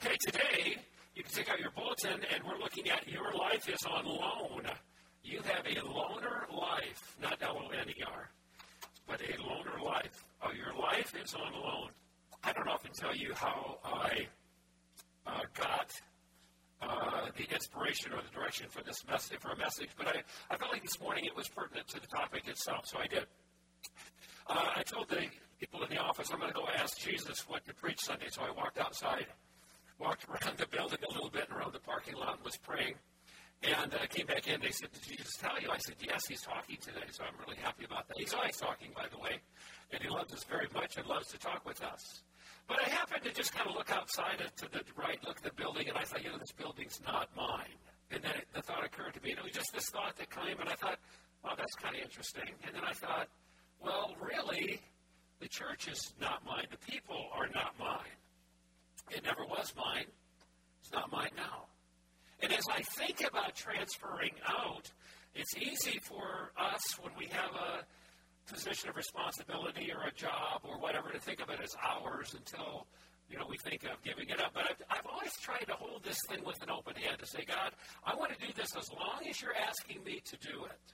Okay, today you can take out your bulletin, and we're looking at Your Life is on Loan. You have a loner life, not L-O-N-E-R, but a loner life. Oh, your life is on loan. I don't often tell you how I got the inspiration or the direction for this message, but I felt like this morning it was pertinent to the topic itself, so I did. I told the people in the office, I'm going to go ask Jesus what to preach Sunday, so I walked outside, walked around the building a little bit and around the parking lot and was praying. And I came back in, they said, did Jesus tell you? I said, yes, he's talking today, so I'm really happy about that. He's always talking, by the way, and he loves us very much and loves to talk with us. But I happened to just kind of look outside to the right, look at the building, and I thought, this building's not mine. And then the thought occurred to me, and it was just this thought that came, and I thought, wow, that's kind of interesting. And then I thought, well, really, the church is not mine. The people are not mine. It never was mine. It's not mine now. And as I think about transferring out, it's easy for us when we have a position of responsibility or a job or whatever to think of it as ours until, we think of giving it up. But I've always tried to hold this thing with an open hand to say, God, I want to do this as long as you're asking me to do it.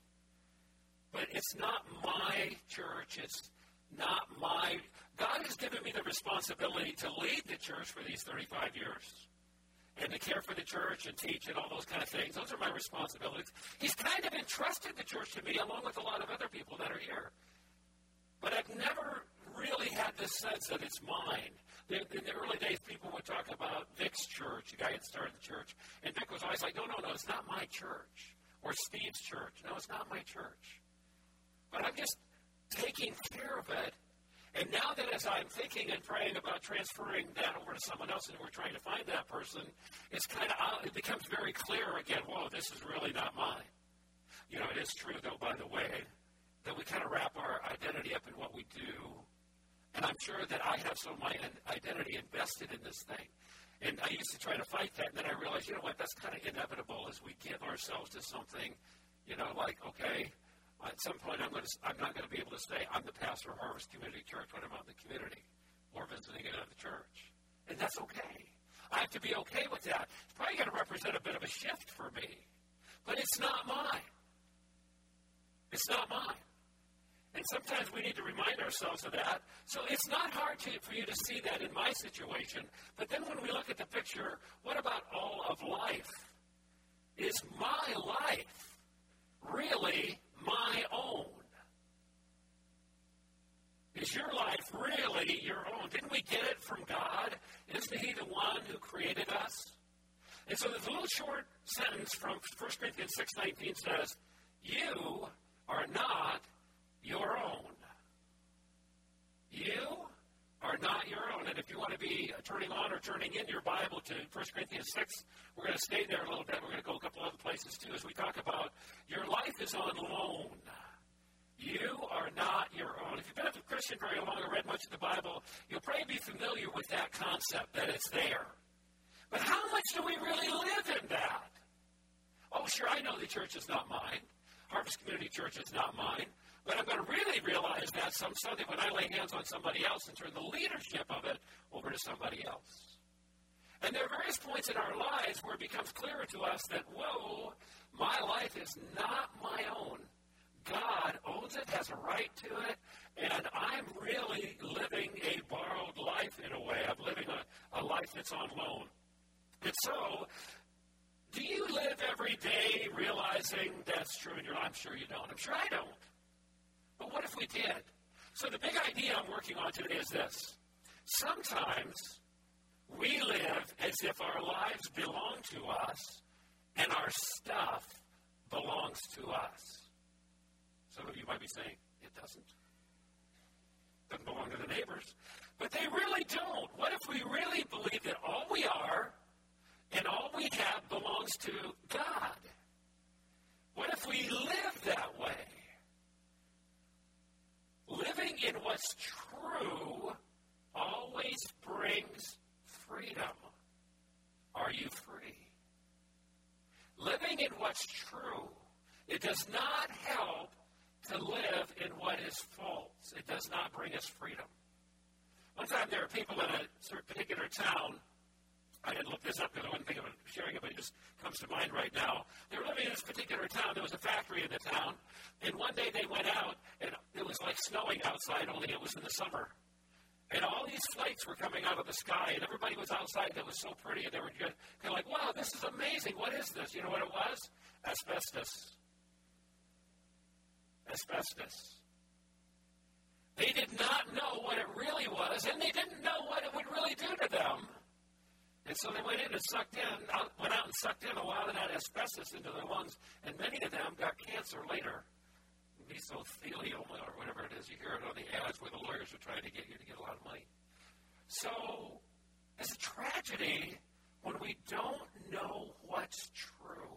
But it's not my church. It's not my... God has given me the responsibility to lead the church for these 35 years. And to care for the church and teach and all those kind of things. Those are my responsibilities. He's kind of entrusted the church to me along with a lot of other people that are here. But I've never really had this sense that it's mine. In the early days, people would talk about Vic's church, the guy that started the church. And Vic was always like, no, it's not my church. Or Steve's church. No, it's not my church. But I'm just taking care of it. And now that as I'm thinking and praying about transferring that over to someone else and we're trying to find that person, it becomes very clear again, whoa, this is really not mine. It is true, though, by the way, that we kind of wrap our identity up in what we do. And I'm sure that I have some of my identity invested in this thing. And I used to try to fight that, and then I realized, that's kind of inevitable as we give ourselves to something, like, okay, at some point, I'm not going to be able to say I'm the pastor of Harvest Community Church when I'm out in the community or visiting another church. And that's okay. I have to be okay with that. It's probably going to represent a bit of a shift for me. But it's not mine. It's not mine. And sometimes we need to remind ourselves of that. So it's not hard for you to see that in my situation. But then when we look at the picture, what about all of life? Is my life really my own? Is your life really your own? Didn't we get it from God? Isn't He the one who created us? And so there's a little short sentence from 1 Corinthians 6:19 says, you are not your own. You are not your own. And if you want to be turning on or turning in your Bible to 1 Corinthians 6, we're going to stay there a little bit. We're going to go a couple other places too as we talk about your life is on loan. You are not your own. If you've been a Christian very long or read much of the Bible, you'll probably be familiar with that concept, that it's there. But how much do we really live in that? Oh, sure, I know the church is not mine. Harvest Community Church is not mine. But I'm going to really realize that some Sunday when I lay hands on somebody else and turn the leadership of it over to somebody else. And there are various points in our lives where it becomes clearer to us that, whoa, my life is not my own. God owns it, has a right to it, and I'm really living a borrowed life in a way. I'm living a life that's on loan. And so, do you live every day realizing that's true in your life? I'm sure you don't. I'm sure I don't. But what if we did? So the big idea I'm working on today is this. Sometimes we live as if our lives belong to us and our stuff belongs to us. Some of you might be saying, it doesn't. Doesn't belong to the neighbors. But they really don't. What if we really believe that all we are and all we have belongs to God? What if we live that way? Living in what's true always brings freedom. Are you free? Living in what's true, it does not help to live in what is false. It does not bring us freedom. One time there were people in a particular town. I didn't this up because I wasn't thinking of sharing it, but it just comes to mind right now. They were living in this particular town. There was a factory in the town, and one day they went out, and it was like snowing outside, only it was in the summer. And all these flakes were coming out of the sky, and everybody was outside that was so pretty, and they were just kind of like, wow, this is amazing. What is this? You know what it was? Asbestos. Asbestos. They did not know what it really was, and they didn't know what it would really do to them. And so they went in and went out and sucked in a lot of that asbestos into their lungs, and many of them got cancer later. Mesothelioma or whatever it is. You hear it on the ads where the lawyers are trying to get you to get a lot of money. So it's a tragedy when we don't know what's true.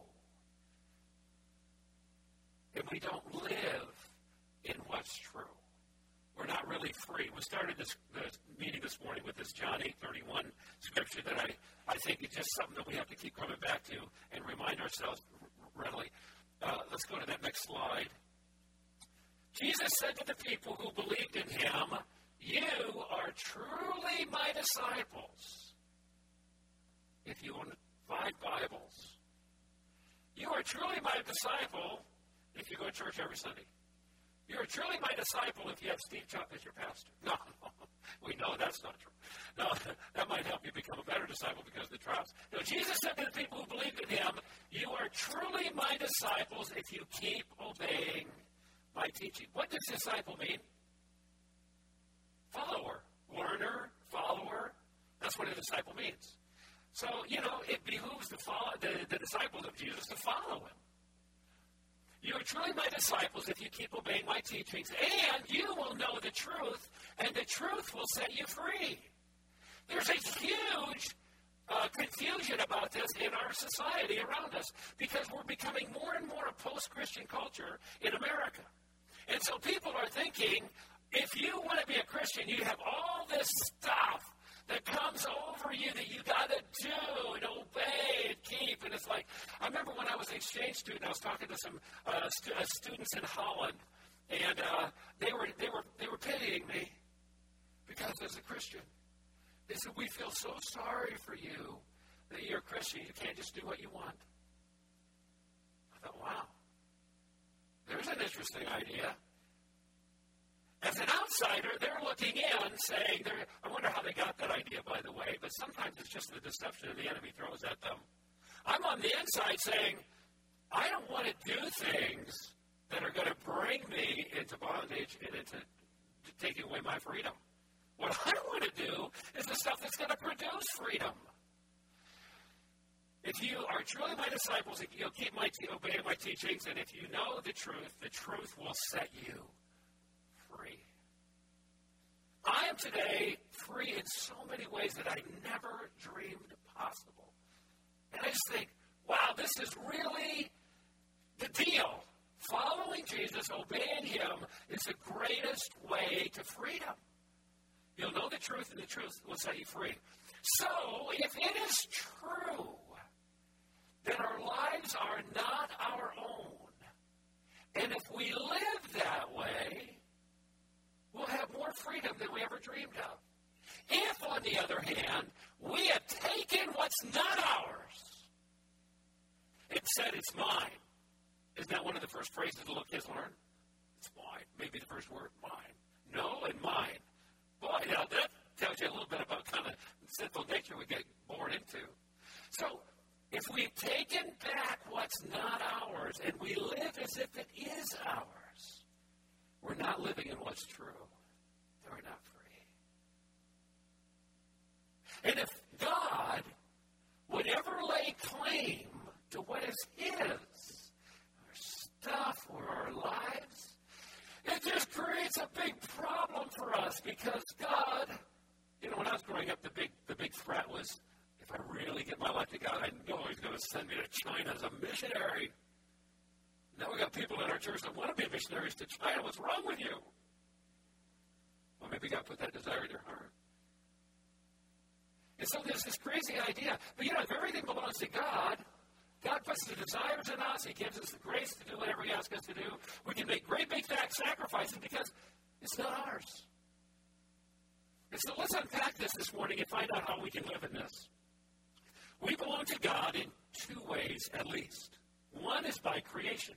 And we don't live in what's true. We're not really free. We started the meeting this morning with this John 8:31 scripture that I think is just something that we have to keep coming back to and remind ourselves readily. Let's go to that next slide. Jesus said to the people who believed in him, you are truly my disciples. If you own 5 Bibles. You are truly my disciple if you go to church every Sunday. You are truly my disciple if you have Steve Chuck as your pastor. No, we know that's not true. No, that might help you become a better disciple because of the trials. No, Jesus said to the people who believed in him, you are truly my disciples if you keep obeying my teaching. What does disciple mean? Follower. Learner, follower. That's what a disciple means. So, it behooves the disciples of Jesus to follow him. You are truly my disciples if you keep obeying my teachings, and you will know the truth, and the truth will set you free. There's a huge confusion about this in our society around us because we're becoming more and more a post-Christian culture in America. And so people are thinking, if you want to be a Christian, you have all this stuff that comes over you that you got to do and obey and keep. And it's like, I remember when I was an exchange student, I was talking to some students in Holland, and they were pitying me because as a Christian, they said, we feel so sorry for you that you're a Christian. You can't just do what you want. I thought, wow. There's an interesting idea. As an outsider, they're looking in saying, I wonder how they got that idea, by the way, but sometimes it's just the deception the enemy throws at them. I'm on the inside saying, I don't want to do things that are going to bring me into bondage and into taking away my freedom. What I want to do is the stuff that's going to produce freedom. If you are truly my disciples, if you'll keep obeying my teachings, and if you know the truth will set you free. I am today free in so many ways that I never dreamed possible. And I just think, wow, this is really the deal. Following Jesus, obeying him, is the greatest way to freedom. You'll know the truth, and the truth will set you free. So, if it is true that our lives are not our own, and if we live that way, we'll have more freedom than we ever dreamed of. If, on the other hand, we have taken what's not ours and said it's mine, isn't that one of the first phrases the little kids learn? It's mine. Maybe the first word, mine. No and mine. Boy, now that tells you a little bit about kind of the sinful nature we get born into. So, if we've taken back what's not ours and we live as if it is ours, we're not living in what's true. We're not free. And if God would ever lay claim to what is his, our stuff or our lives, it just creates a big problem for us because God, when I was growing up, the big threat was, if I really get my life to God, I know he's going to send me to China as a missionary. Now we got people in our church that want to be missionaries to China. What's wrong with you? Well, maybe God put that desire in your heart. And so there's this crazy idea. But if everything belongs to God, God puts the desires in us. He gives us the grace to do whatever he asks us to do. We can make great big fat sacrifices because it's not ours. And so let's unpack this morning and find out how we can live in this. We belong to God in two ways at least. One is by creation.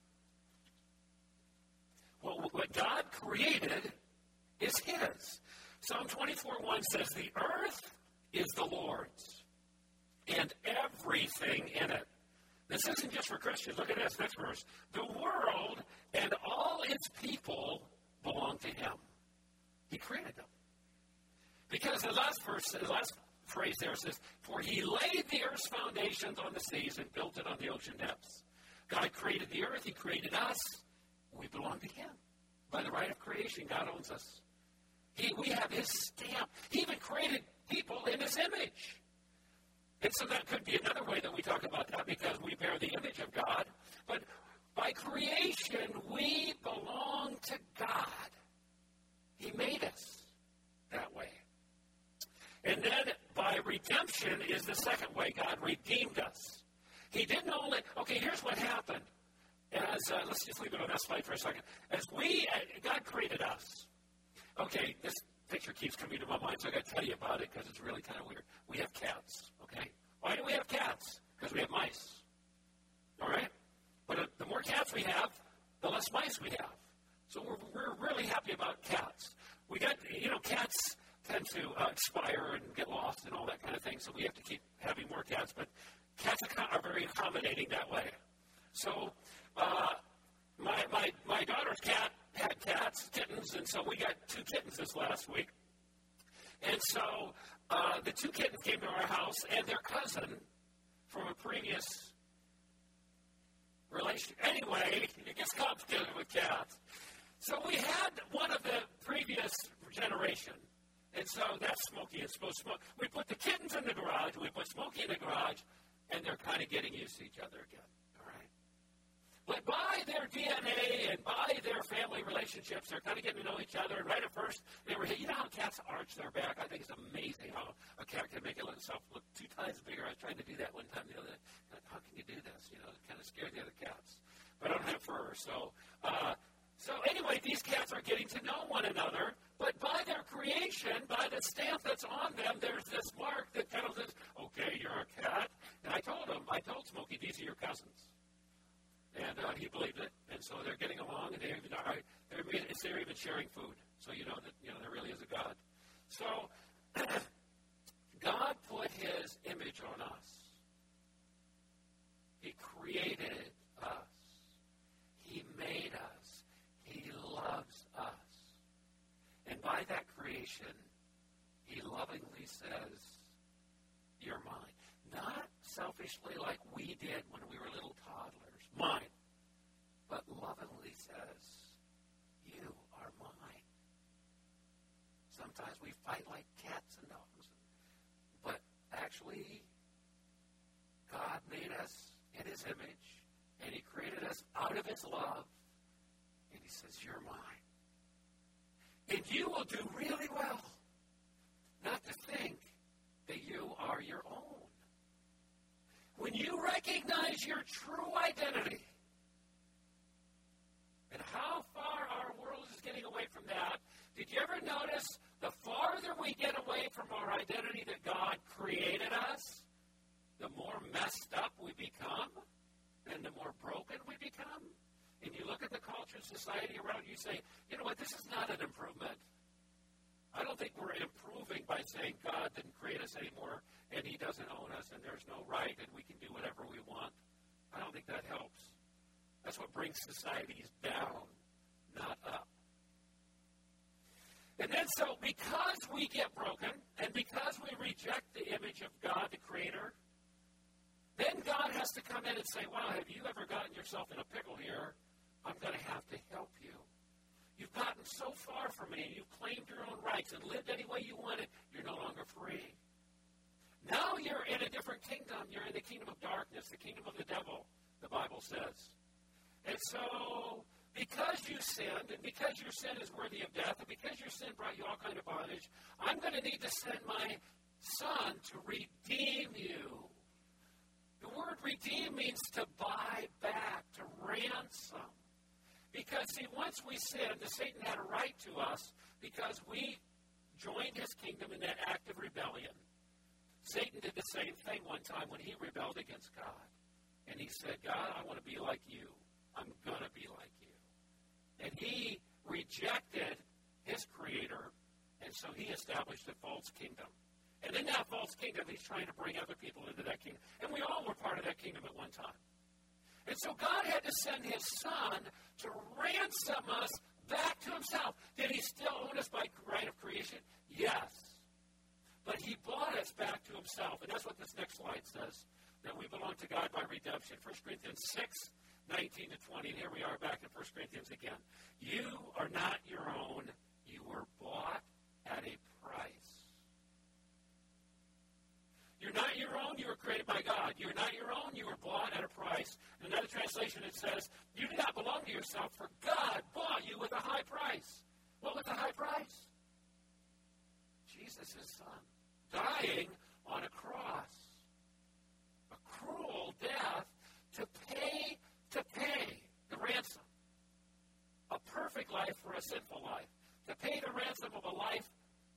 Well, what God created is his. Psalm 24:1 says, the earth is the Lord's and everything in it. This isn't just for Christians. Look at this next verse. The world and all its people belong to him. He created them. Because the last phrase there says, for he laid the earth's foundations on the seas and built it on the ocean depths. God created the earth. He created us. We belong to him. By the right of creation, God owns us. We have his stamp. He even created people in his image. And so that could be another way that we talk about that, because we bear the image of God. But by creation, we belong to God. He made us that way. And then by redemption is the second way. God redeemed us. He didn't only, okay, here's what happened. Let's just leave it on that slide for a second. God created us. Okay, this picture keeps coming to my mind, so I got to tell you about it because it's really kind of weird. We have cats, okay? Why do we have cats? Because we have mice, all right? But the more cats we have, the less mice we have. So we're really happy about cats. We got, cats tend to expire and get lost and all that kind of thing, so we have to keep having more cats. But cats are very accommodating that way. So my daughter's cat had kittens, and so we got 2 kittens this last week. And so the 2 kittens came to our house, and their cousin from a previous relation. Anyway, it gets complicated with cats. So we had one of the previous generation, and so that's Smokey and Smokey. We put the kittens in the garage, we put Smokey in the garage, and they're kind of getting used to each other again. But by their DNA and by their family relationships, they're kind of getting to know each other. And right at first, they were, how cats arch their back? I think it's amazing how a cat can make itself look 2 times bigger. I was trying to do that one time the other day. How can you do this? It kind of scared the other cats. But I don't have fur. So anyway, these cats are getting to know one another. But by their creation, by the stamp that's on them, there's this mark that tells us, okay, you're a cat. And I told Smokey, these are your cousins. And he believed it, and so they're getting along, and they're even sharing food. So you know that there really is a God. So God put his image on us. He created us. He made us. He loves us. And by that creation, he lovingly says, you're mine. Not selfishly like we did when we were little toddlers. Mine. But lovingly says, you are mine. Sometimes we fight like cats and dogs. But actually, God made us in his image, and he created us out of his love. And he says, you're mine. And you will do really well not to think that you are your own. When you recognize your true identity and how far our world is getting away from that, did you ever notice the farther we get away from our identity that God created us, the more messed up we become and the more broken we become? And you look at the culture and society around you, say, you know what, this is not an improvement. I don't think we're improving by saying God didn't create us anymore and he doesn't own us and there's no right and we can do whatever we want. I don't think that helps. That's what brings societies down, not up. And then so because we get broken and because we reject the image of God, the Creator, then God has to come in and say, wow, have you ever gotten yourself in a pickle here? I'm going to have to help you. You've gotten so far from me, and you've claimed your own rights and lived any way you wanted, you're no longer free. Now you're in a different kingdom. You're in the kingdom of darkness, the kingdom of the devil, the Bible says. And so, because you sinned, and because your sin is worthy of death, and because your sin brought you all kind of bondage, I'm going to need to send my son to redeem you. The word redeem means to buy back, to ransom. Because, see, once we sinned, Satan had a right to us because we joined his kingdom in that act of rebellion. Satan did the same thing one time when he rebelled against God. And he said, God, I want to be like you. I'm going to be like you. And he rejected his creator, and so he established a false kingdom. And in that false kingdom, he's trying to bring other people into that kingdom. And we all were part of that kingdom at one time. And so God had to send his son to ransom us back to himself. Did he still own us by right of creation? Yes. But he bought us back to himself. And that's what this next slide says, that we belong to God by redemption. 1 Corinthians 6, 19 to 20. And here we are back in 1 Corinthians again. You are not your own. You were bought at a price. You're not your own. You were created by God. You're not your own. You were bought at a price. In another translation, it says, you do not belong to yourself, for God bought you with a high price. What was the high price? Jesus, his son, dying on a cross. A cruel death to pay the ransom. A perfect life for a sinful life. To pay the ransom of a life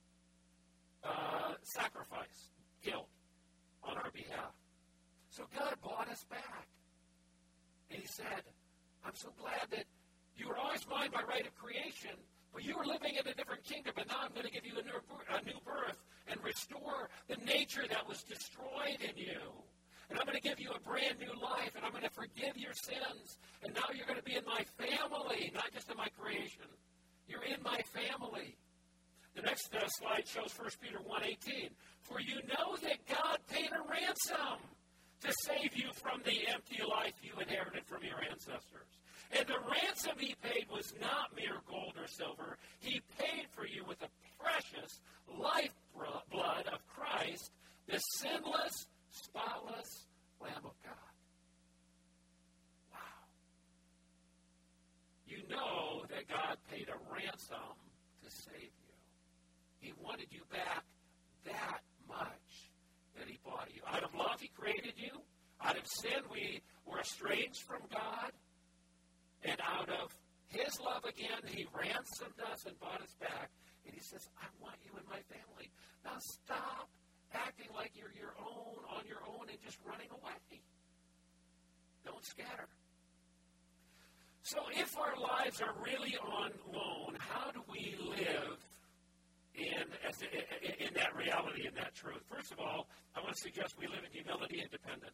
sacrifice, guilt, on our behalf. So God bought us back. And he said, I'm so glad that you were always mine by right of creation, but you were living in a different kingdom, but now I'm going to give you a new birth and restore the nature that was destroyed in you. And I'm going to give you a brand new life, and I'm going to forgive your sins. And now you're going to be in my family, not just in my creation. You're in my family. The next slide shows 1 Peter 1:18. For you know that God paid a ransom to save you from the empty life you inherited from your ancestors. And the ransom he paid was not mere gold or silver. He paid for you with the precious lifeblood of Christ, the sinless, spotless Lamb of God. Wow. You know that God paid a ransom to save you. He wanted you back that much that he bought you. Out of love, he created you. Out of sin, we were estranged from God. And out of his love again, he ransomed us and bought us back. And he says, I want you in my family. Now stop acting like you're your own, on your own, and just running away. Don't scatter. So if our lives are really on loan, how do we live in that reality, in that truth? First of all, I want to suggest we live in humility and dependence.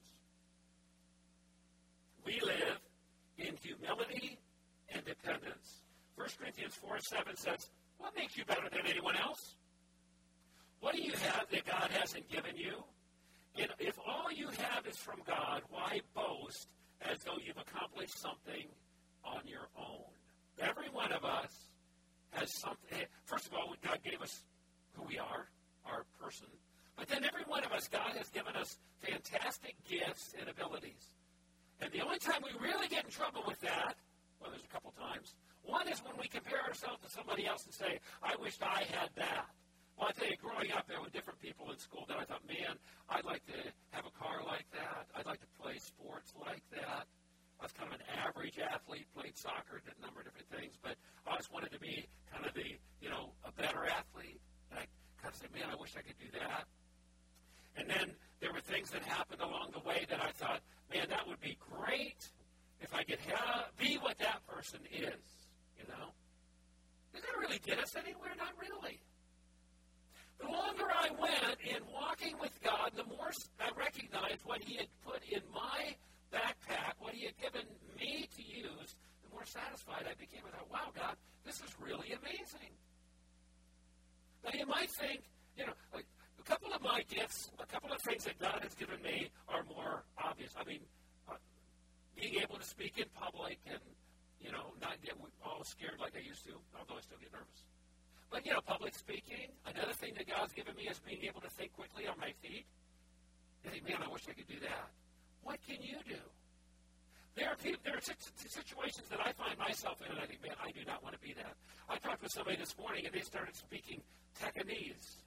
We live in humility and dependence. 1 Corinthians 4:7 says, what makes you better than anyone else? What do you have that God hasn't given you? And if all you have is from God, why boast as though you've accomplished something on your own? Every one of us has something. First of all, God gave us who we are, our person. But then every one of us, God has given us fantastic gifts and abilities. And the only time we really get in trouble with that, well, there's a couple times. One is when we compare ourselves to somebody else and say, I wished I had that. Well, I tell you, growing up, there were different people in school that I thought, man, I'd like to have a car like that. I'd like to play sports like that. I was kind of an average athlete, played soccer, did a number of different things, but I always wanted to be kind of a better athlete. And I kind of said, man, I wish I could do that. And then there were things that happened along the way that I thought, man, that would be great if I could be what that person is, you know. Did that really get us anywhere? Not really. The longer I went in walking with God, the more I recognized what he had put in my backpack, what he had given me to use, the more satisfied I became. I thought, wow, God, this is really amazing. Now, you might think, like a couple of my gifts, a couple of things that God has given me are more obvious. I mean, being able to speak in public and, not get all scared like I used to, although I still get nervous. But, public speaking, another thing that God's given me is being able to think quickly on my feet. You think, man, I wish I could do that. What can you do? There are situations that I find myself in, and I think, man, I do not want to be that. I talked with somebody this morning, and they started speaking Tekkenese.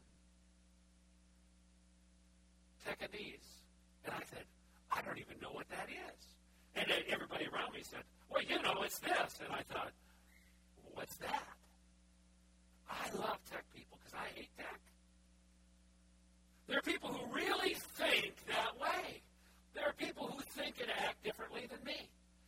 And I said, I don't even know what that is. And everybody around me said, well, it's this. And I thought, what's that? I love tech people because I hate tech. There are people who really think that way. There are people who think and act differently than me.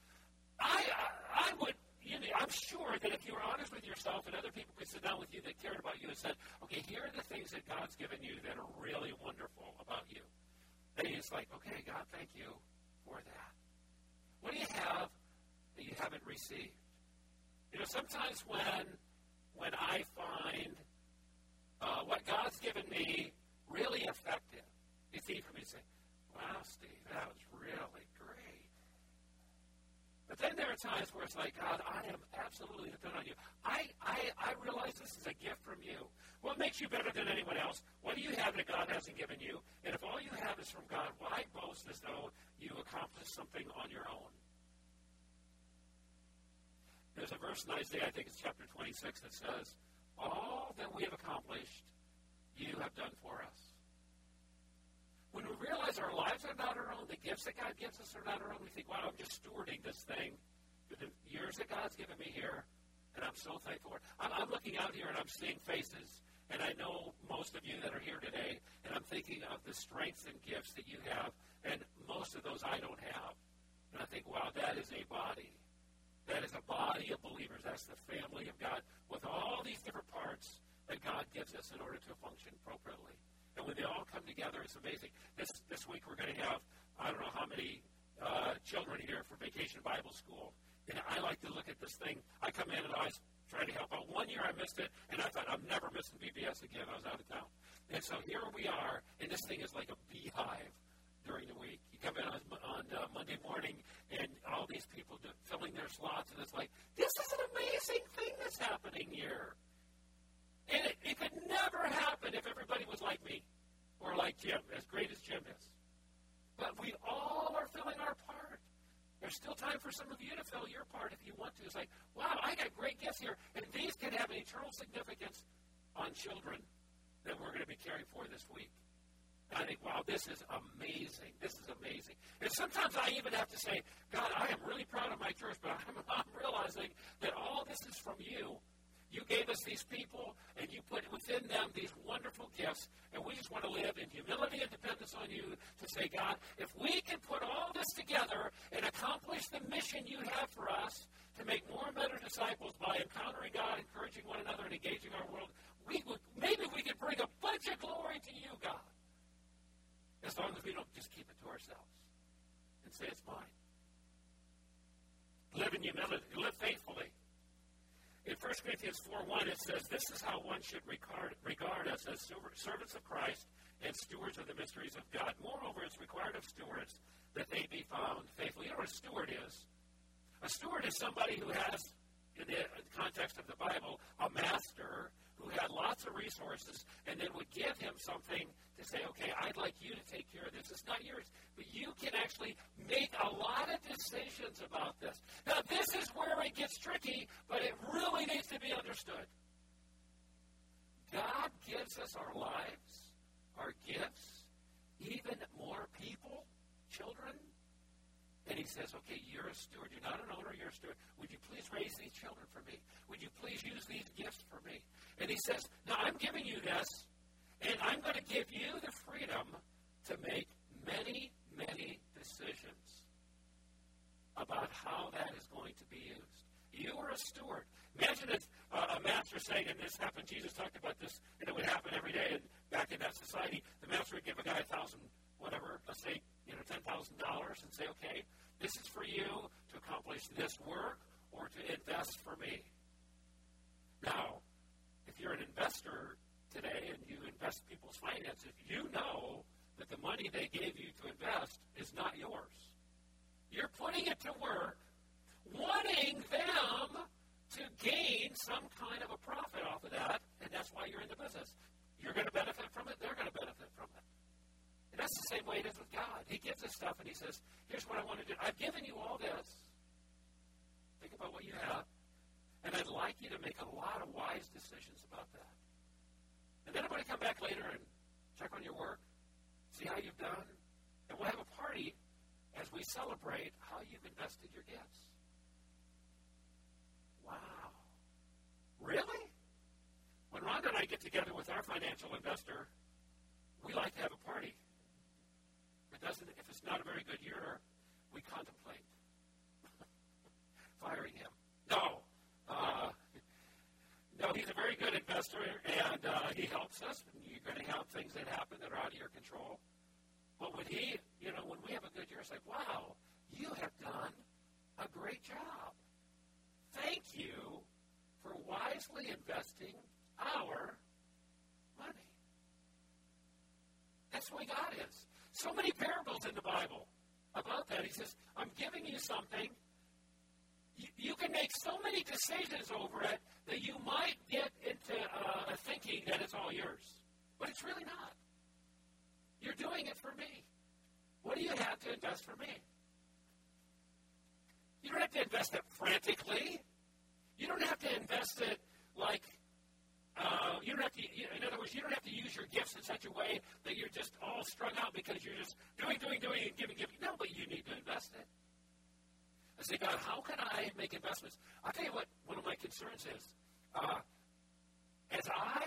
I'm sure that if you were honest with yourself and other people could sit down with you that cared about you and said, okay, here are the things that God's given you that are really wonderful about you. And it's like, okay, God, thank you for that. What do you have that you haven't received? Sometimes when I find what God's given me really effective, it's easy for me to say, wow, Steve, that was really great. But then there are times where it's like, God, I am absolutely dependent on you. I realize this is a gift from you. What makes you better than anyone else? What do you have that God hasn't given you? And if all you have is from God, why boast as though you accomplished something on your own? There's a verse in Isaiah, I think it's chapter 26, that says, all that we have accomplished, you have done for us. When we realize our lives are not our own, the gifts that God gives us are not our own, we think, wow, I'm just stewarding this thing for the years that God's given me here, and I'm so thankful. I'm looking out here, and I'm seeing faces, and I know most of you that are here today, and I'm thinking of the strengths and gifts that you have, and most of those I don't have. And I think, wow, that is a body. That is a body of believers. That's the family of God with all these different parts that God gives us in order to function appropriately. And when they all come together, it's amazing. This week we're going to have, I don't know how many children here for Vacation Bible School. And I like to look at this thing. I come in and I try to help out. One year I missed it, and I thought, I'm never missing VBS again. I was out of town. And so here we are, and this thing is like a beehive during the week. You come in on Monday morning, and all these people filling their slots, and it's like, this is an amazing thing that's happening here. And it could never happen if everybody was like me or like Jim, as great as Jim is. But we all are filling our part. There's still time for some of you to fill your part if you want to. It's like, wow, I got great gifts here, and these can have an eternal significance on children that we're going to be caring for this week. And I think, wow, this is amazing. This is amazing. And sometimes I even have to say, God, I am really proud of my church, but I'm realizing that all this is from you. You gave us these people, and you put within them these wonderful gifts, and we just want to live in humility and dependence on you to say, God, if we can put all this together and accomplish the mission you have for us to make more and better disciples by encountering God, encouraging one another, and engaging our world, maybe we could bring a bunch of glory to you, God, as long as we don't just keep it to ourselves and say it's mine. Live in humility. Live faithfully. In 1 Corinthians 4:1, it says, this is how one should regard us as servants of Christ and stewards of the mysteries of God. Moreover, it's required of stewards that they be found faithful. You know what a steward is? A steward is somebody who has, in the context of the Bible, a master who had lots of resources and then would give him something to say, okay, I'd like you to take care of this. It's not yours. But you can actually make a lot of decisions about this. Now, this is where it gets tricky, but it really needs to be understood. God gives us our lives, our gifts, even more people, children. And he says, okay, you're a steward. You're not an owner, you're a steward. Would you please raise these children for me? Would you please use these gifts for me? And he says, now I'm giving you this, and I'm going to give you the freedom to make many, many decisions about how that is going to be used. You are a steward. Imagine if a master saying, and this happened, Jesus talked about this, and it would happen every day, and back in that society, the master would give a guy $1,000, whatever, let's say, $10,000 and say, okay, this is for you to accomplish this work or to invest for me. Now, if you're an investor today and you invest people's finances, you know that the money they gave you to invest is not yours. You're putting it to work, wanting them to gain some kind of a profit off of that, and that's why you're in the business. You're going to benefit from it, they're going to benefit from it. And that's the same way it is with God. He gives us stuff and he says, here's what I want to do. I've given you all this. Think about what you have. And I'd like you to make a lot of wise decisions about that. And then I'm going to come back later and check on your work, see how you've done. And we'll have a party as we celebrate how you've invested your gifts. Wow. Really? When Rhonda and I get together with our financial investor, We like to have a party. If it's not a very good year, we contemplate firing him. No, he's a very good investor, and he helps us. And you're going to have things that happen that are out of your control. But when when we have a good year, it's like, wow, you have done a great job. Thank you for wisely investing our money. That's the way God is. So many parables in the Bible about that. He says, I'm giving you something. You can make so many decisions over it that you might get into thinking that it's all yours. But it's really not. You're doing it for me. What do you have to invest for me? You don't have to invest it frantically. You don't have to invest it like, in other words, you don't have to use your gifts in such a way that you're just all strung out because you're just doing, and giving. No, but you need to invest it. I say, God, how can I make investments? I'll tell you what one of my concerns is. As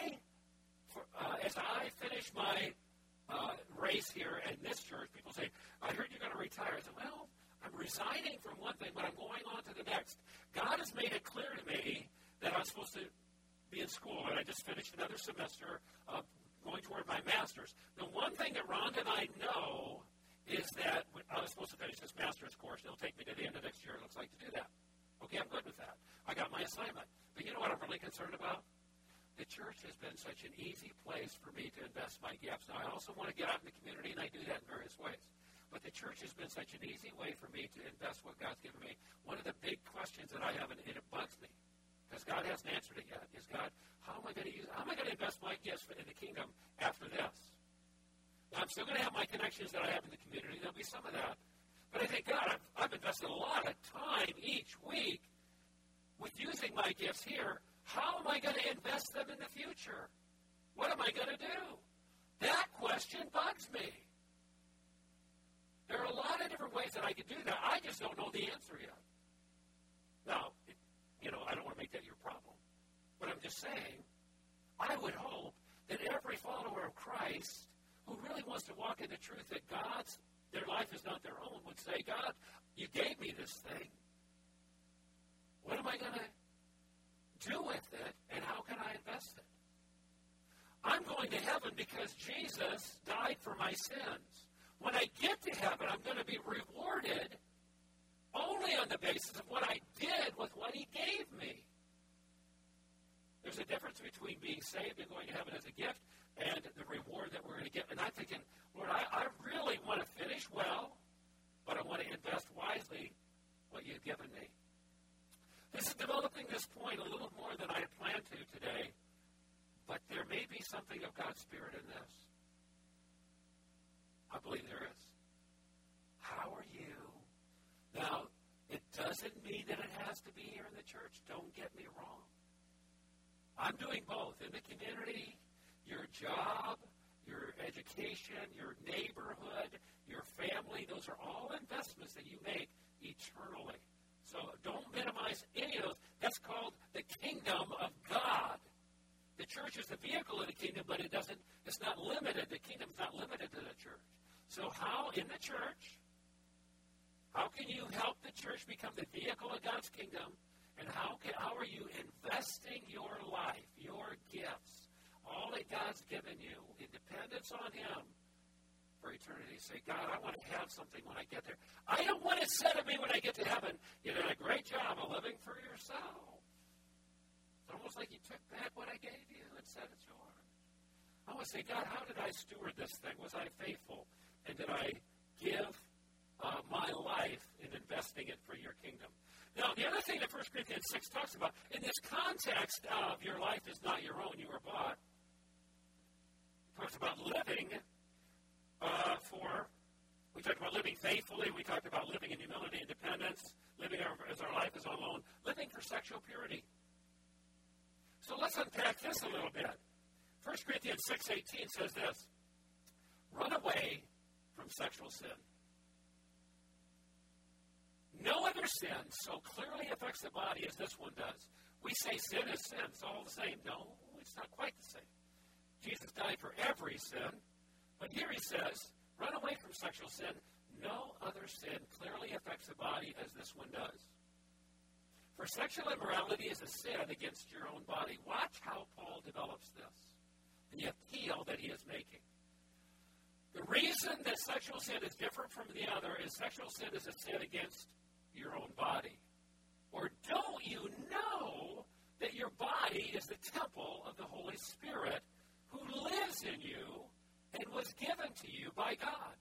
I finish my race here in this church, people say, I heard you're going to retire. I said, well, I'm resigning from one thing, but I'm going on to the next. God has made it clear to me that I'm supposed to be in school, and I just finished another semester going toward my master's. The one thing that Rhonda and I know is that I was supposed to finish this master's course. It'll take me to the end of next year, it looks like, to do that. Okay, I'm good with that. I got my assignment. But you know what I'm really concerned about? The church has been such an easy place for me to invest my gifts. Now, I also want to get out in the community, and I do that in various ways. But the church has been such an easy way for me to invest what God's given me. One of the big questions that I have, and it bugs me, because God hasn't answered it yet, is, God, how am I going to invest my gifts in the kingdom after this? Now, I'm still going to have my connections that I have in the community. There'll be some of that. But I think, God, I've invested a lot of time each week with using my gifts here. How am I going to invest them in the future? What am I going to do? That question bugs me. There are a lot of different ways that I could do that. I just don't know the answer yet. Now, I don't want to make that your problem. But I'm just saying, I would hope that every follower of Christ who really wants to walk in the truth that their life is not their own, would say, God, you gave me this thing. What am I going to do with it, and how can I invest it? I'm going to heaven because Jesus died for my sins. When I get to heaven, I'm going to be rewarded only on the basis of what I did with what he gave me. There's a difference between being saved and going to heaven as a gift and the reward that we're going to get. And I'm thinking, Lord, I really want to finish well, but I want to invest wisely what you've given me. This is developing this point a little more than I had planned to today, but there may be something of God's Spirit in this. I believe there is. How are you? Now, it doesn't mean that it has to be here in the church. Don't get me wrong. I'm doing both. In the community, your job, your education, your neighborhood, your family, those are all investments that you make eternally. So don't minimize any of those. That's called the kingdom of God. The church is the vehicle of the kingdom, but it's not limited. The kingdom's not limited to the church. So how in the church, how can you help the church become the vehicle of God's kingdom? And how are you investing your life, your gifts, all that God's given you, in dependence on him for eternity? Say, God, I want to have something when I get there. I don't want it said of me when I get to heaven, you did a great job of living for yourself. It's almost like you took back what I gave you and said it's yours. I want to say, God, how did I steward this thing? Was I faithful? And did I give my life in investing it for your kingdom? Now, the other thing that 1 Corinthians 6 talks about, in this context of your life is not your own, you were bought, it talks about living we talked about living faithfully, we talked about living in humility and dependence, living as our life is on loan, living for sexual purity. So let's unpack this a little bit. 1 Corinthians 6:18 says this, run away from sexual sin. No other sin so clearly affects the body as this one does. We say sin is sin. It's all the same. No, it's not quite the same. Jesus died for every sin, But here he says, run away from sexual sin. No other sin clearly affects the body as this one does. For sexual immorality is a sin against your own body. Watch how Paul develops this and the appeal that he is making. The reason that sexual sin is different from the other is sexual sin is a sin against your own body. Or don't you know that your body is the temple of the Holy Spirit who lives in you and was given to you by God?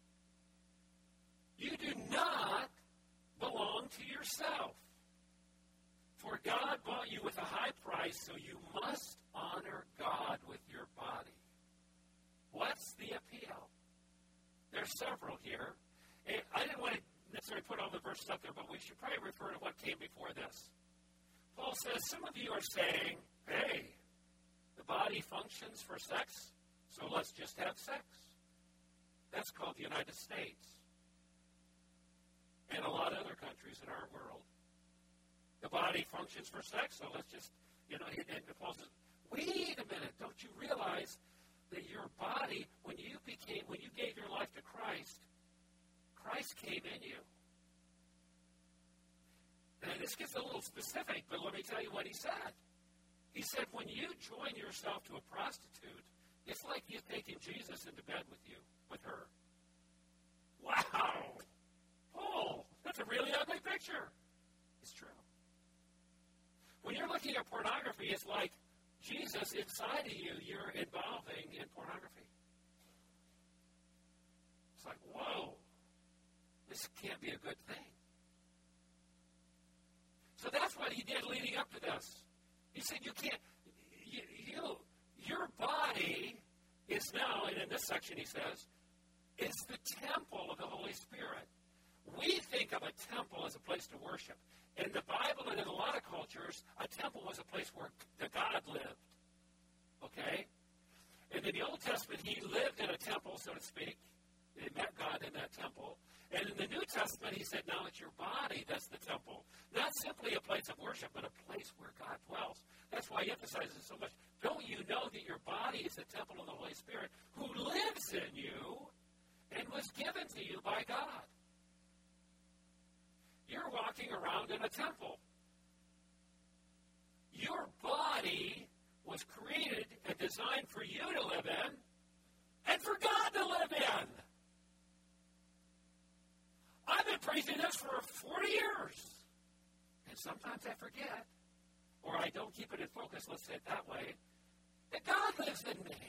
You do not belong to yourself. For God bought you with a high price, so you must honor God with your body. What's the appeal? There's several here. And I didn't want to necessarily put all the verses up there, but we should probably refer to what came before this. Paul says, some of you are saying, hey, the body functions for sex, so let's just have sex. That's called the United States. And a lot of other countries in our world. The body functions for sex, so let's just, and Paul says, wait a minute, don't you realize that your body, when you gave your life to Christ, Christ came in you. And this gets a little specific, but let me tell you what he said. He said, when you join yourself to a prostitute, it's like you've taken Jesus into bed with her. Wow! Paul, that's a really ugly picture. It's true. When you're looking at pornography, it's like Jesus inside of you, you're involving in pornography. It's like, whoa, this can't be a good thing. So that's what he did leading up to this. He said, your body is now, and in this section he says, is the temple of the Holy Spirit. We think of a temple as a place to worship. In the Bible and in a lot of cultures, a temple was a place where the God lived. Okay? And in the Old Testament, he lived in a temple, so to speak. He met God in that temple. And in the New Testament, he said, now it's your body that's the temple. Not simply a place of worship, but a place where God dwells. That's why he emphasizes it so much. Don't you know that your body is the temple of the Holy Spirit who lives in you and was given to you by God? You're walking around in a temple. Your body was created and designed for you to live in and for God to live in. I've been preaching this for 40 years. And sometimes I forget, or I don't keep it in focus, let's say it that way, that God lives in me.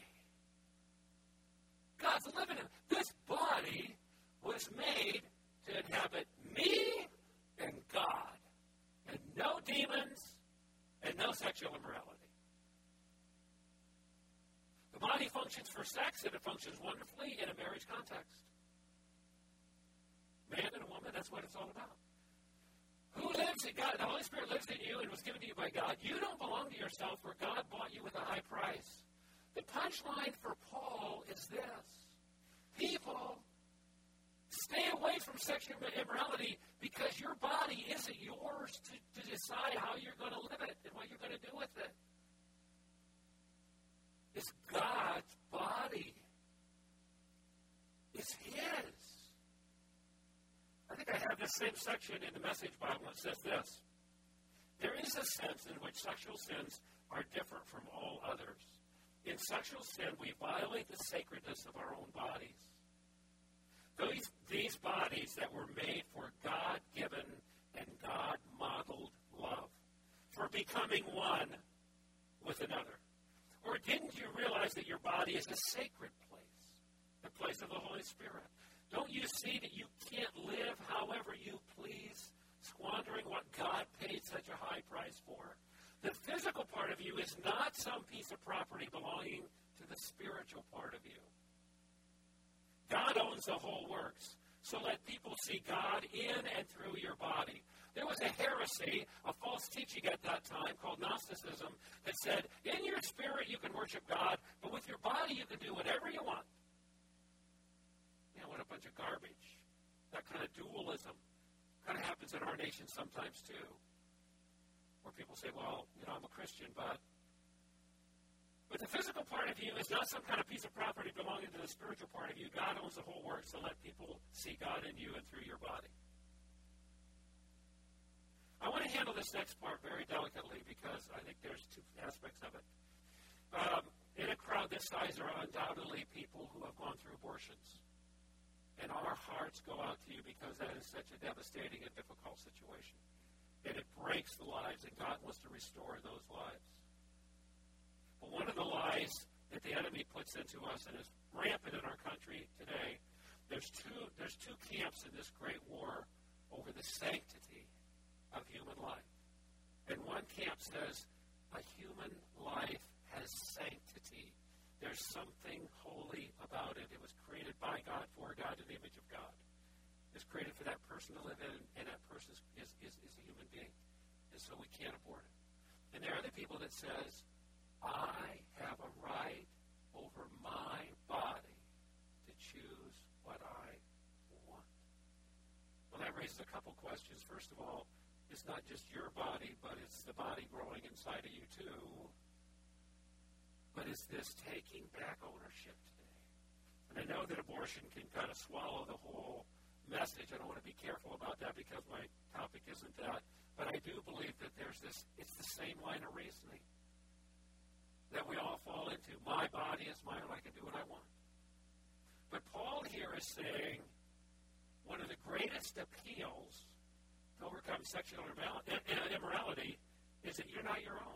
God's living in me. This body was made to inhabit me and God, and no demons, and no sexual immorality. The body functions for sex, and it functions wonderfully in a marriage context. Man and a woman, that's what it's all about. Who lives in God? The Holy Spirit lives in you and was given to you by God. You don't belong to yourself, for God bought you with a high price. The punchline for Paul is this. People, stay away from sexual immorality because your body isn't yours to decide how you're going to live it and what you're going to do with it. It's God's body. It's His. I think I have this same section in the Message Bible that says this. There is a sense in which sexual sins are different from all others. In sexual sin, we violate the sacredness of our own bodies. These bodies that were made for God-given and God-modeled love, for becoming one with another. Or didn't you realize that your body is a sacred place, the place of the Holy Spirit? Don't you see that you can't live however you please, squandering what God paid such a high price for? The physical part of you is not some piece of property belonging to the spiritual part of you. God owns the whole works. So let people see God in and through your body. There was a heresy, a false teaching at that time called Gnosticism that said, in your spirit you can worship God, but with your body you can do whatever you want. Man, what a bunch of garbage. That kind of dualism kind of happens in our nation sometimes too. Where people say, well, I'm a Christian, but But the physical part of you is not some kind of piece of property belonging to the spiritual part of you. God owns the whole works, so let people see God in you and through your body. I want to handle this next part very delicately because I think there's two aspects of it. In a crowd this size are undoubtedly people who have gone through abortions. And our hearts go out to you because that is such a devastating and difficult situation. And it breaks the lives, and God wants to restore those lives. But one of the lies that the enemy puts into us and is rampant in our country today, there's two camps in this great war over the sanctity of human life. And one camp says a human life has sanctity. There's something holy about it. It was created by God, for God, in the image of God. It's created for that person to live in, and that person is a human being. And so we can't abort it. And there are other people that says, I have a right over my body to choose what I want. Well, that raises a couple questions. First of all, it's not just your body, but it's the body growing inside of you too. But is this taking back ownership today? And I know that abortion can kind of swallow the whole message. I don't want to be careful about that because my topic isn't that. But I do believe that there's this, it's the same line of reasoning that we all fall into. My body is mine, I can do what I want. But Paul here is saying one of the greatest appeals to overcome sexual immorality is that you're not your own.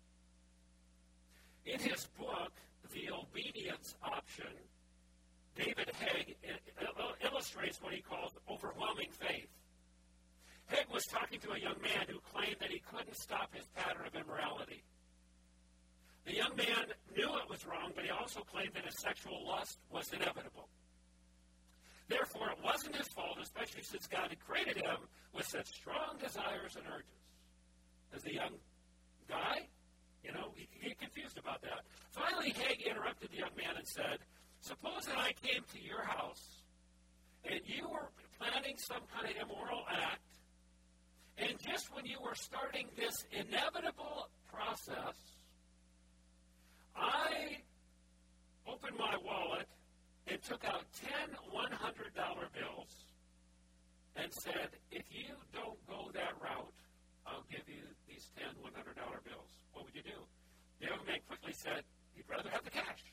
In his book, The Obedience Option, David Haig illustrates what he calls overwhelming faith. Haig was talking to a young man who claimed that he couldn't stop his pattern of immorality. The young man knew it was wrong, but he also claimed that his sexual lust was inevitable. Therefore, it wasn't his fault, especially since God had created him with such strong desires and urges. As the young guy, he get confused about that. Finally, Haig interrupted the young man and said, suppose that I came to your house and you were planning some kind of immoral act, and just when you were starting this inevitable process, I opened my wallet and took out 10 $100 bills and said, if you don't go that route, I'll give you these 10 $100 bills. What would you do? The young man quickly said, he'd rather have the cash.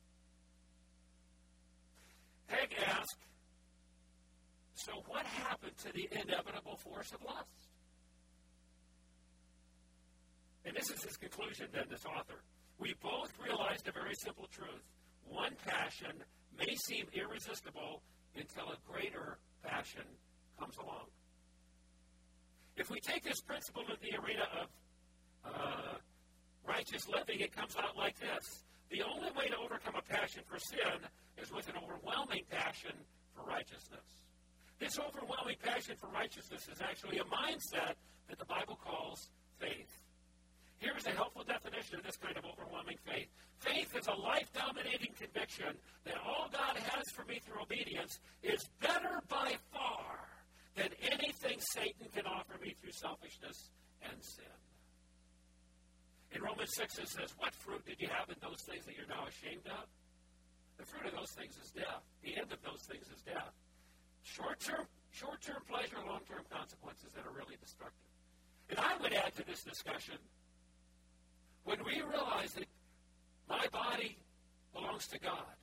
Haig asked, so what happened to the inevitable force of lust? And this is his conclusion, then, this author. We both realized a very simple truth. One passion may seem irresistible until a greater passion comes along. If we take this principle to the arena of righteous living, it comes out like this. The only way to overcome a passion for sin is with an overwhelming passion for righteousness. This overwhelming passion for righteousness is actually a mindset that the Bible calls faith. Here's a helpful definition of this kind of overwhelming faith. Faith is a life-dominating conviction that all God has for me through obedience is better by far than anything Satan can offer me through selfishness and sin. In Romans 6 it says, what fruit did you have in those things that you're now ashamed of? The fruit of those things is death. The end of those things is death. Short-term pleasure, long-term consequences that are really destructive. And I would add to this discussion, when we realize that my body belongs to God,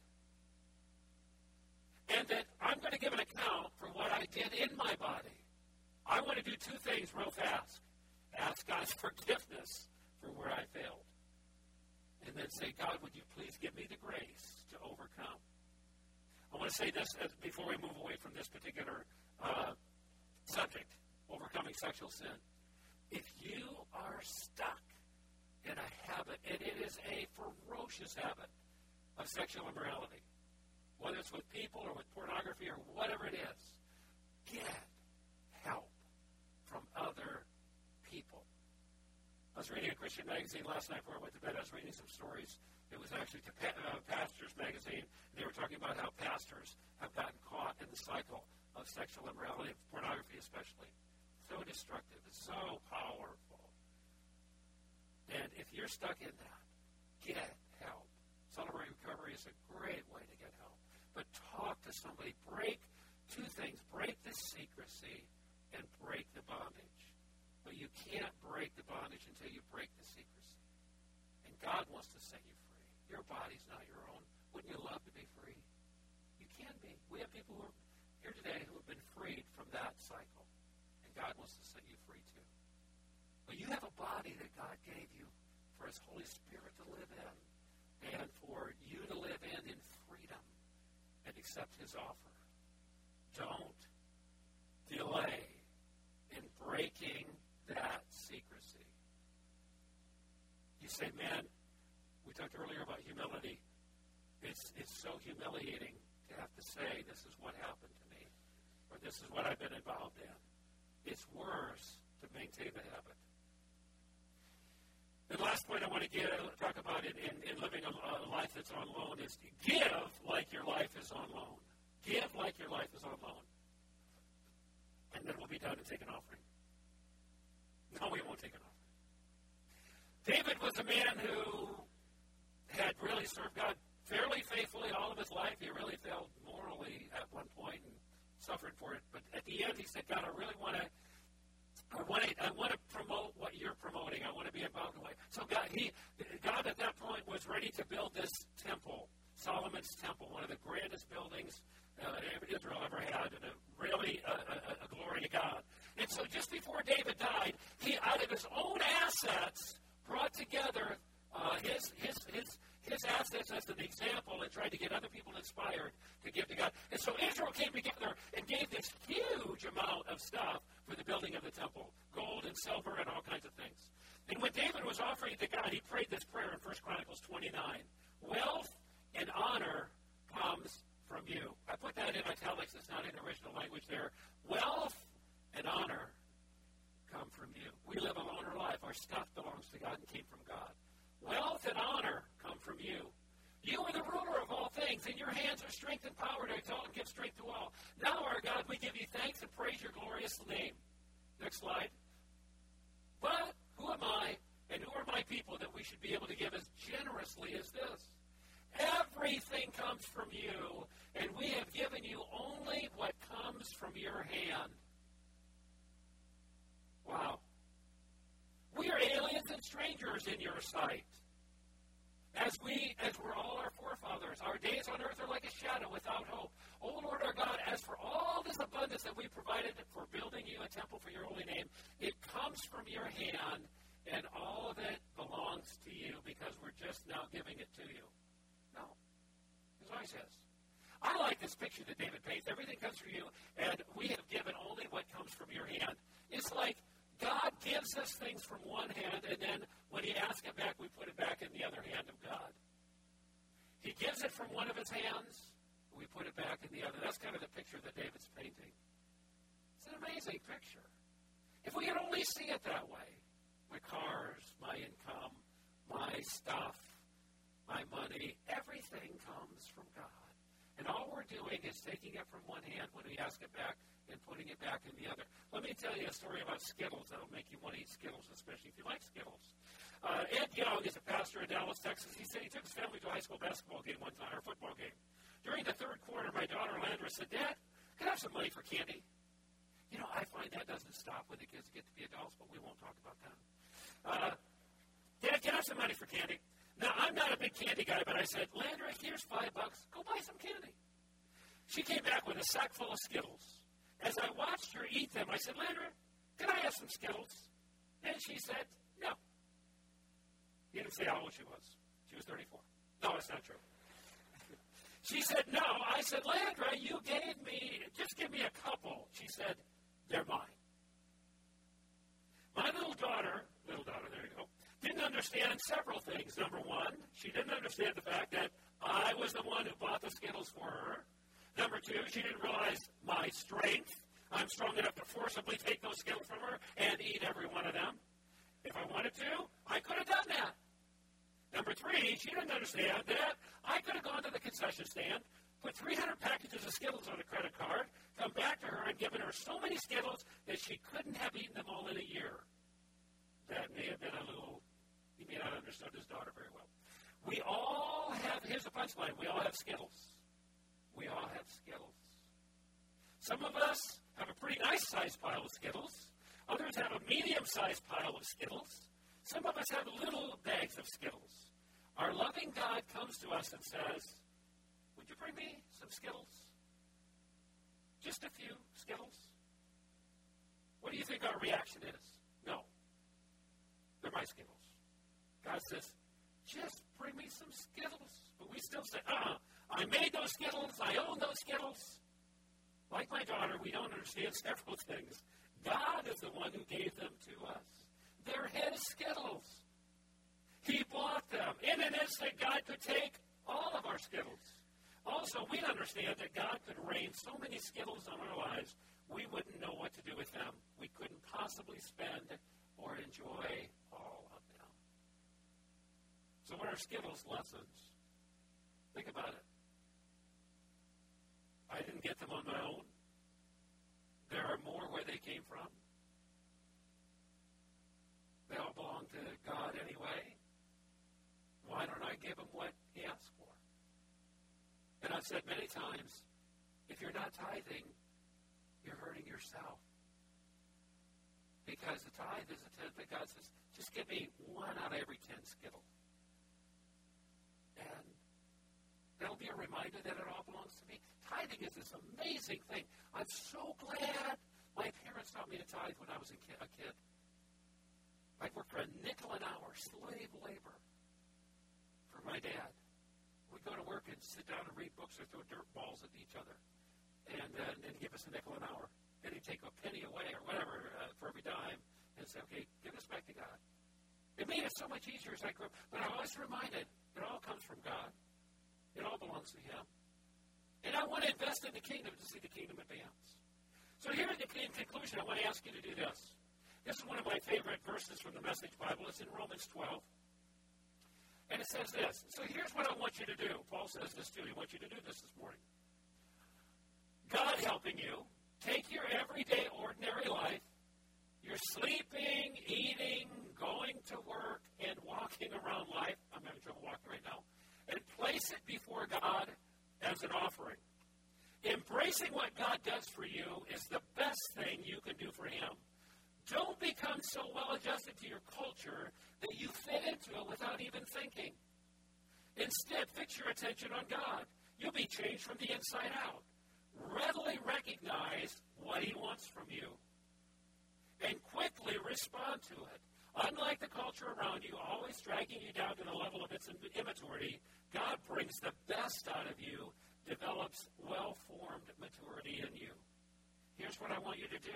and that I'm going to give an account for what I did in my body, I want to do two things real fast. Ask God's forgiveness for where I failed. And then say, God, would you please give me the grace to overcome? I want to say this before we move away from this particular subject, overcoming sexual sin. If you are stuck in a habit, and it is a ferocious habit of sexual immorality, whether it's with people or with pornography or whatever it is, get help from other people. I was reading a Christian magazine last night before I went to bed. I was reading some stories. It was actually Pastors magazine. They were talking about how pastors have gotten caught in the cycle of sexual immorality, pornography especially. So destructive. It's so powerful. And if you're stuck in that, get help. Celebrate Recovery is a great way to get help. But talk to somebody. Break two things. Break the secrecy and break the bondage. But you can't break the bondage until you break the secrecy. And God wants to set you free. Your body's not your own. Wouldn't you love to be free? You can be. We have people who are here today who have been freed from that cycle. And God wants to set you free too. But you have a body that God gave you for His Holy Spirit to live in and for you to live in freedom and accept His offer. Don't delay in breaking that secrecy. You say, man, we talked earlier about humility. It's so humiliating to have to say this is what happened to me or this is what I've been involved in. It's worse to maintain the habit. The last point I want to talk about in living a life that's on loan is to give like your life is on loan. Give like your life is on loan. And then we'll be done and take an offering. No, we won't take an offering. David was a man who had really served God fairly faithfully all of his life. He really failed morally at one point and suffered for it. But at the end, he said, God, I want to promote what you're promoting. I want to be involved in it. So God at that point was ready to build this temple, Solomon's temple, one of the grandest buildings Israel ever had, and really a glory to God. And so just before David died, he, out of his own assets, brought together his assets as an example and tried to get other people inspired to give to God. And so Israel came together and gave this huge amount of stuff for the building of the temple, gold and silver and all kinds of things. And when David was offering to God, he prayed this prayer in 1 Chronicles 29. Wealth and honor comes from you. I put that in italics. It's not in original language there. Wealth and honor come from you. We live a loner life. Our stuff belongs to God and came from God. Wealth and honor come from you. You are the ruler of all things. In your hands are strength and power to exalt and give strength to all. Now, our God, we give you thanks and praise your glorious name. Next slide. But who am I and who are my people that we should be able to give as generously as this? Everything comes from you, and we have given you only what comes from your hand. Wow. We are aliens and strangers in your sight. As were all our forefathers, our days on earth are like a shadow without hope. O Lord our God, as for all this abundance that we provided for building you a temple for your holy name, it comes from your hand, and all of it belongs to you because we're just now giving it to you. No. That's what he says. I like this picture that David paints. Everything comes from you, and we have given only what comes from your hand. It's like God gives us things from one hand, and then when he asks it back, we put it back in the other hand of God. He gives it from one of his hands, we put it back in the other. That's kind of the picture that David's painting. It's an amazing picture. If we could only see it that way, my cars, my income, my stuff, my money, everything comes from God. And all we're doing is taking it from one hand when we ask it back and putting it back in the other. Let me tell you a story about Skittles that'll make you want to eat Skittles, especially if you like Skittles. Ed Young is a pastor in Dallas, Texas. He said he took his family to a high school basketball game one time, or a football game. During the third quarter, my daughter Landra said, Dad, can I have some money for candy? You know, I find that doesn't stop when the kids get to be adults, but we won't talk about that. Dad, can I have some money for candy? Now, I'm not a big candy guy, but I said, Landra, here's $5. Go buy some candy. She came back with a sack full of Skittles. As I watched her eat them, I said, Landra, can I have some Skittles? And she said, no. He didn't say how old she was. She was 34. No, that's not true. She said, no. I said, Landra, you gave me, just give me a couple. She said, they're mine. My little daughter, there you go, didn't understand several things. Number one, she didn't understand the fact that I was the one who bought the Skittles for her. Number two, she didn't realize my strength. I'm strong enough to forcibly take those Skittles from her and eat every one of them. If I wanted to, I could have done that. Number three, she didn't understand that I could have gone to the concession stand, put 300 packages of Skittles on a credit card, come back to her and given her so many Skittles that she couldn't have eaten them all in a year. That may have been he may not have understood his daughter very well. We all have, here's the punchline, we all have Skittles. We all have Skittles. Some of us have a pretty nice-sized pile of Skittles. Others have a medium-sized pile of Skittles. Some of us have little bags of Skittles. Our loving God comes to us and says, would you bring me some Skittles? Just a few Skittles? What do you think our reaction is? No. They're my Skittles. God says, just bring me some Skittles. But we still say, I made those Skittles. I own those Skittles. Like my daughter, we don't understand several things. God is the one who gave them to us. They're his Skittles. He bought them. In an instant, God could take all of our Skittles. Also, we understand that God could rain so many Skittles on our lives, we wouldn't know what to do with them. We couldn't possibly spend or enjoy all of them. So what are Skittles lessons? Think about it. I didn't get them on my own. There are more where they came from. They all belong to God anyway. Why don't I give him what he asked for? And I've said many times, if you're not tithing, you're hurting yourself. Because the tithe is a tenth that God says, just give me 1 out of every 10 Skittle. And that'll be a reminder that it all belongs to me. Tithing is this amazing thing. I'm so glad my parents taught me to tithe when I was a kid. I'd work for a nickel an hour, slave labor, for my dad. We'd go to work and sit down and read books or throw dirt balls at each other. And then give us a nickel an hour. Then he'd take a penny away or whatever for every dime and say, okay, give this back to God. It made it so much easier as I grew up. But I was reminded it all comes from God. It all belongs to him. And I want to invest in the kingdom to see the kingdom advance. So here in conclusion, I want to ask you to do this. This is one of my favorite verses from the Message Bible. It's in Romans 12. And it says this. So here's what I want you to do. Paul says this too. He wants you to do this morning. God helping you, take your everyday, ordinary life, your sleeping, eating, going to work, and walking around life. I'm having trouble walking right now. And place it before God as an offering. Embracing what God does for you is the best thing you can do for him. Don't become so well adjusted to your culture that you fit into it without even thinking. Instead, fix your attention on God. You'll be changed from the inside out. Readily recognize what he wants from you and quickly respond to it. Unlike the culture around you, always dragging you down to the level of its immaturity, God brings the best out of you, develops well-formed maturity in you. Here's what I want you to do.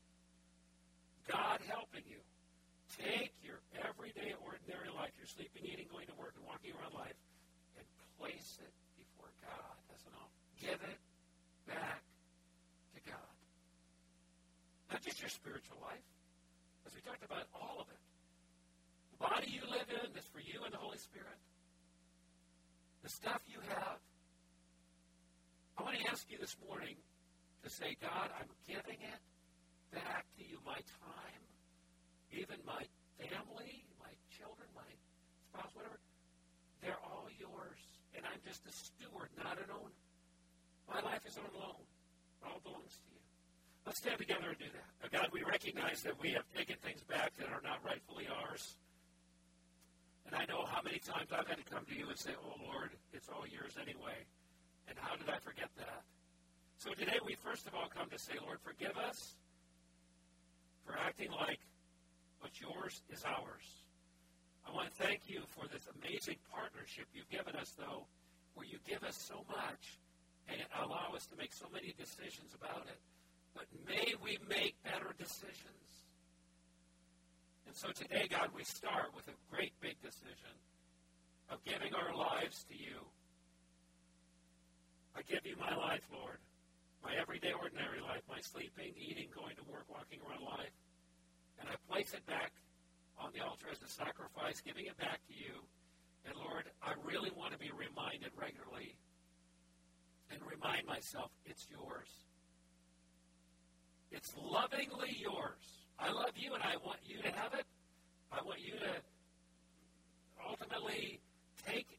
God helping you. Take your everyday, ordinary life, your sleeping, eating, going to work, and walking around life, and place it before God as an offering. Give it back to God. Not just your spiritual life, as we talked about, all of it. The body you live in is for you and the Holy Spirit. The stuff you have. I want to ask you this morning to say, God, I'm giving it back to you. My time, even my family, my children, my spouse, whatever, they're all yours. And I'm just a steward, not an owner. My life is on loan. It all belongs to you. Let's stand together and do that. Now, God, we recognize that we have taken things back that are not rightfully ours. And I know how many times I've had to come to you and say, oh, Lord, it's all yours anyway. And how did I forget that? So today we first of all come to say, Lord, forgive us for acting like what's yours is ours. I want to thank you for this amazing partnership you've given us, though, where you give us so much and allow us to make so many decisions about it. But may we make better decisions. And so today, God, we start with a great big decision of giving our lives to you. I give you my life, Lord, my everyday ordinary life, my sleeping, eating, going to work, walking around life. And I place it back on the altar as a sacrifice, giving it back to you. And Lord, I really want to be reminded regularly and remind myself it's yours. It's lovingly yours. I love you and I want you to have it. I want you to ultimately take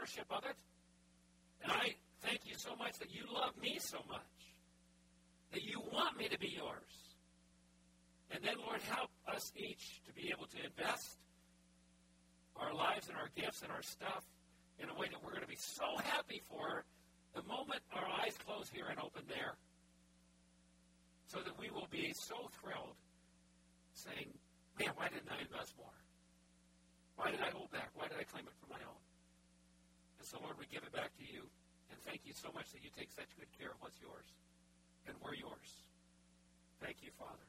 ownership of it. And I thank you so much that you love me so much, that you want me to be yours. And then, Lord, help us each to be able to invest our lives and our gifts and our stuff in a way that we're going to be so happy for the moment our eyes close here and open there, so that we will be so thrilled, saying, man, why didn't I invest more? Why did I hold back? Why did I claim it for my own? And so, Lord, we give it back to you, and thank you so much that you take such good care of what's yours, and we're yours. Thank you, Father.